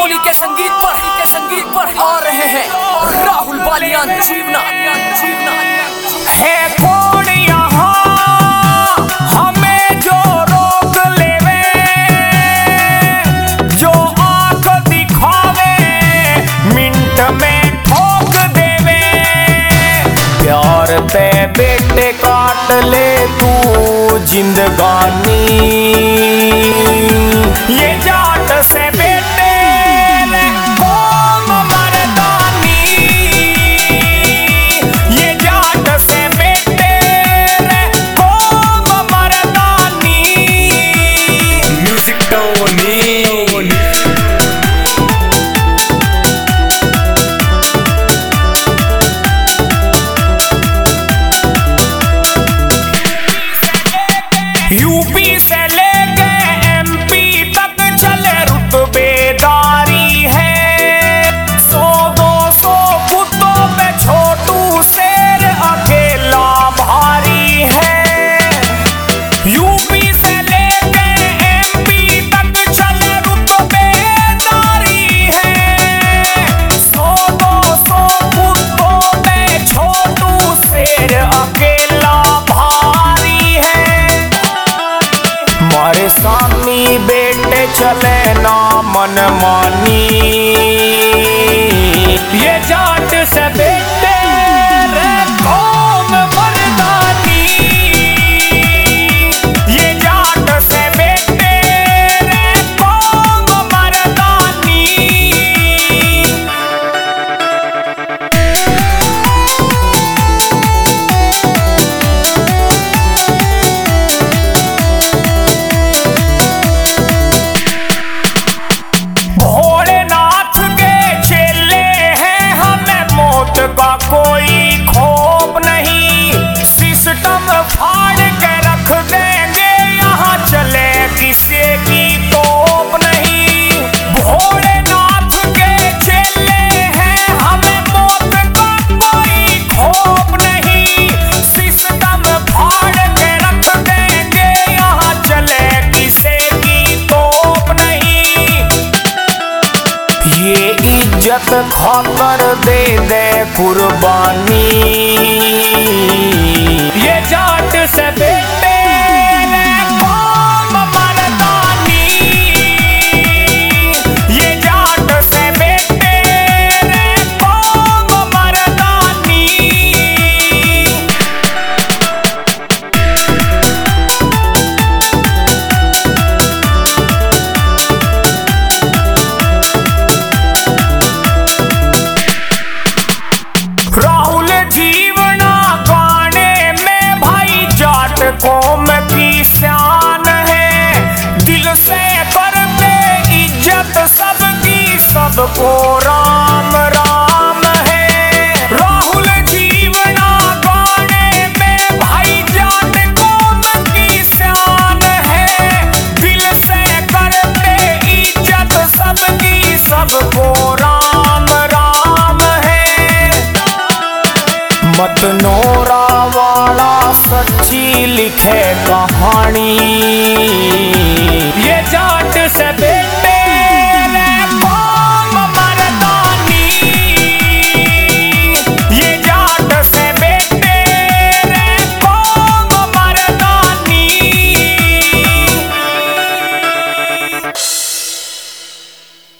सोनी के संगीत पर आ रहे हैं राहुल बालियान जीवना है कौन यहाँ हमें जो रोक लेवे, जो आंख दिखावे मिनट में ठोक देवे। प्यार पे बेटे काट ले तू जिंदगानी, ये जाट से बेटे रे कौम मर्दानी, ये जाट से बेटे रे कौम मर्दानी। म्यूजिक टोनी यूपी से लेके एमपी तक चले रुतबेदारी है। 100-200 बुतों पे छोटू शेर अकेला भारी है। यूपी से लेके एमपी तक चले रुतबेदारी है। 100-200 बुतों पे छोटू शेर अकेला भारी है। मारे सामी बेटे चले ना मन मानी, ये जाट से बेटे रे कौम मर्दानी, ये जाट से बेटे रे कौम मर्दानी। भोलेनाथ के चेले हैं, हमें मौत का कोई खौफ नहीं। सिस्टम फाड़ के रख देंगे, यहाँ चले किसी की तोप नहीं। भोलेनाथ के चेले हैं, हमें मौत का कोई खौफ नहीं। सिस्टम फाड़ के रख देंगे, यहाँ चले किसी की तोप नहीं। ये इज्जत खातर दे दे कुर्बानी, ये जाट से बेटे रे कौम मर्दानी, ये जाट से बेटे रे कौम मर्दानी। राहुल जीवना गाने में भाई जाट कौम की शान है। दिल से करते इज्जत सबकी, सबको राम राम है। राहुल जीवना गाने में भाई जाट कौम की शान है। दिल से करते इज्जत सबकी, सबको राम राम है। मतनोरा वाला सच्ची लिखे कहानी,